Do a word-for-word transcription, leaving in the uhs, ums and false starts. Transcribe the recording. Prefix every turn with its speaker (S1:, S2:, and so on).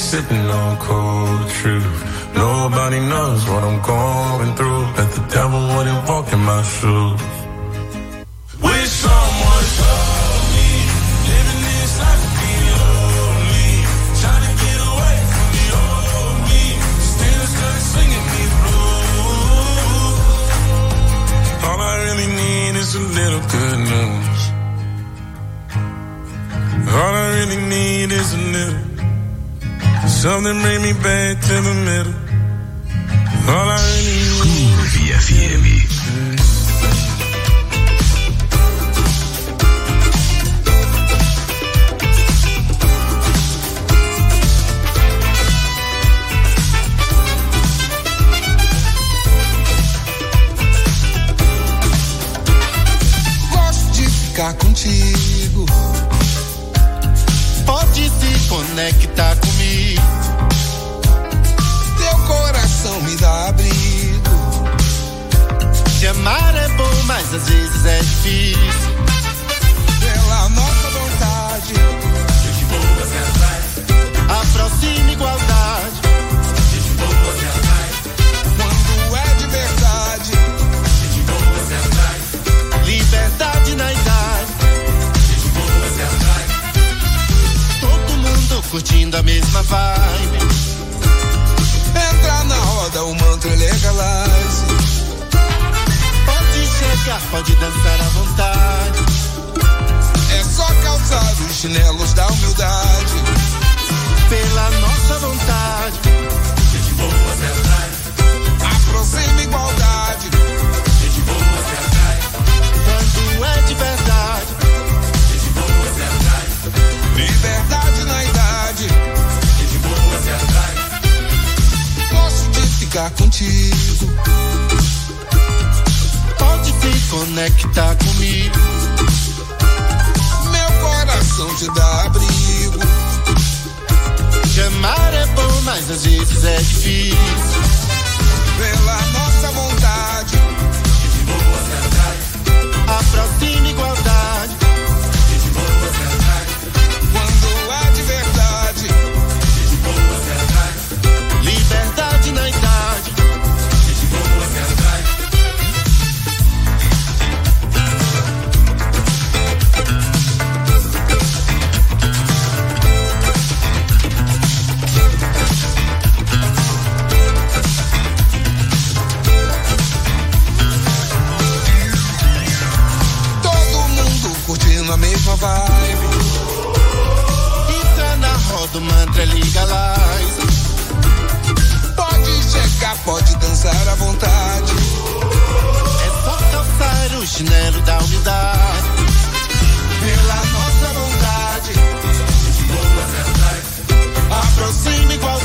S1: sipping on cold truth. Nobody knows what I'm going through. Bet the devil wouldn't walk in my shoes. Wish someone told me living this life would be lonely. Trying to get away from the old me. Still stuck singing me blues. All I really need is a little good news. All I really need is a little something bring me back to the middle. All I really need
S2: Groove F M.
S3: Gosto de ficar contigo. Pode se conectar comigo. Teu coração me dá abrigo. Te amar é bom, mas às vezes é difícil. Pela nossa vontade, de boa se atrai. Aproxima igualdade, de boa se atrai. Quando é de verdade, de boa se atrai. Liberdade na idade, de boa se atrai. Todo mundo curtindo a mesma vibe. Entra na roda, o mantra legalize. Pode chegar, pode dançar à vontade. É só calçar os chinelos da humildade. Pela nossa vontade, de boa se atrai. Aproxima igualdade, de boa se atrai. Quando é de verdade, de boa se atrai. Liberdade na idade, de boa se atrai. Gosto de ficar contigo. Pode se conectar comigo. Meu coração te dá abrigo. Te amar é bom, mas às vezes é difícil. Pela nossa vontade, de boa se atrai. Aproxima igualdade, de boa se atrai. Quando é de verdade, de boa se atrai. Liberdade na idade, de boa se atrai. Todo mundo curtindo a mesma vibe. Entra na roda, o mantra legalize. Pode chegar, pode dançar à vontade. É só calçar o chinelo da humildade. Pela nossa vontade, de boa se atrai. Aproxima igualdade.